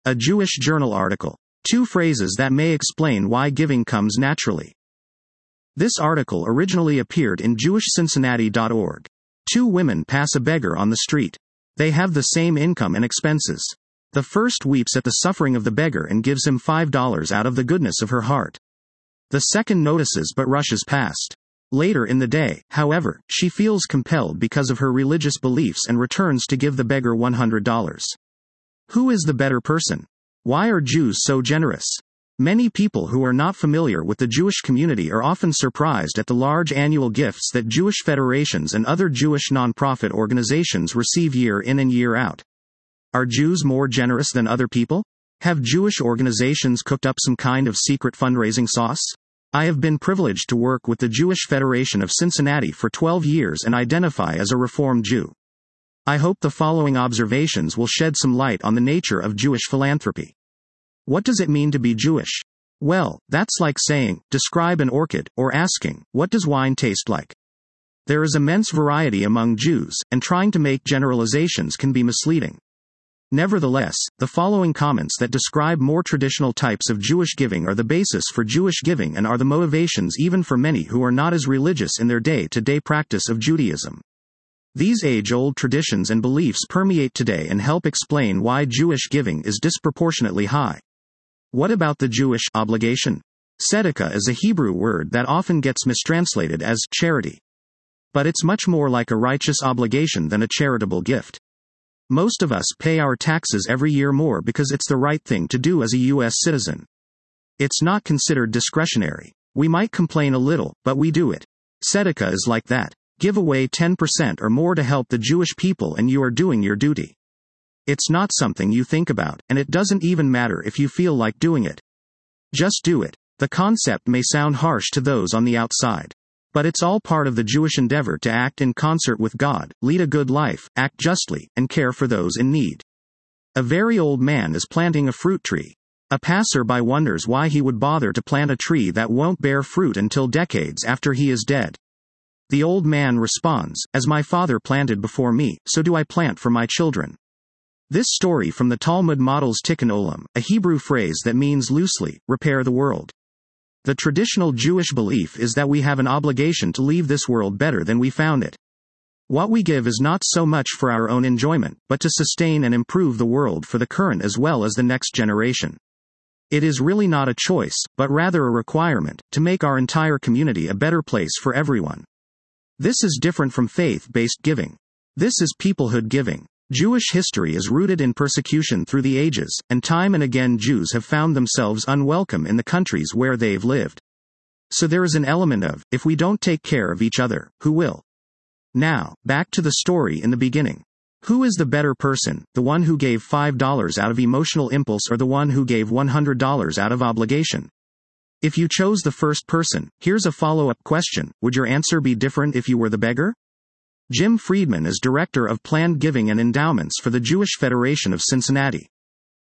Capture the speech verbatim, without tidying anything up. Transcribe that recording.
A Jewish Journal article. Two phrases that may explain why giving comes naturally. This article originally appeared in Jewish Cincinnati dot org. Two women pass a beggar on the street. They have the same income and expenses. The first weeps at the suffering of the beggar and gives him five dollars out of the goodness of her heart. The second notices but rushes past. Later in the day, however, she feels compelled because of her religious beliefs and returns to give the beggar one hundred dollars. Who is the better person? Why are Jews so generous? Many people who are not familiar with the Jewish community are often surprised at the large annual gifts that Jewish federations and other Jewish nonprofit organizations receive year in and year out. Are Jews more generous than other people? Have Jewish organizations cooked up some kind of secret fundraising sauce? I have been privileged to work with the Jewish Federation of Cincinnati for twelve years and identify as a Reformed Jew. I hope the following observations will shed some light on the nature of Jewish philanthropy. What does it mean to be Jewish? Well, that's like saying, describe an orchid, or asking, what does wine taste like? There is immense variety among Jews, and trying to make generalizations can be misleading. Nevertheless, the following comments that describe more traditional types of Jewish giving are the basis for Jewish giving and are the motivations even for many who are not as religious in their day-to-day practice of Judaism. These age-old traditions and beliefs permeate today and help explain why Jewish giving is disproportionately high. What about the Jewish obligation? Tzedakah is a Hebrew word that often gets mistranslated as charity. But it's much more like a righteous obligation than a charitable gift. Most of us pay our taxes every year more because it's the right thing to do as a U S citizen. It's not considered discretionary. We might complain a little, but we do it. Tzedakah is like that. Give away ten percent or more to help the Jewish people and you are doing your duty. It's not something you think about, and it doesn't even matter if you feel like doing it. Just do it. The concept may sound harsh to those on the outside. But it's all part of the Jewish endeavor to act in concert with God, lead a good life, act justly, and care for those in need. A very old man is planting a fruit tree. A passer-by wonders why he would bother to plant a tree that won't bear fruit until decades after he is dead. The old man responds, as my father planted before me, so do I plant for my children. This story from the Talmud models Tikkun Olam, a Hebrew phrase that means loosely, repair the world. The traditional Jewish belief is that we have an obligation to leave this world better than we found it. What we give is not so much for our own enjoyment, but to sustain and improve the world for the current as well as the next generation. It is really not a choice, but rather a requirement, to make our entire community a better place for everyone. This is different from faith-based giving. This is peoplehood giving. Jewish history is rooted in persecution through the ages, and time and again Jews have found themselves unwelcome in the countries where they've lived. So there is an element of, if we don't take care of each other, who will? Now, back to the story in the beginning. Who is the better person, the one who gave five dollars out of emotional impulse or the one who gave one hundred dollars out of obligation? If you chose the first person, here's a follow-up question, would your answer be different if you were the beggar? Jim Friedman is Director of Planned Giving and Endowments for the Jewish Federation of Cincinnati.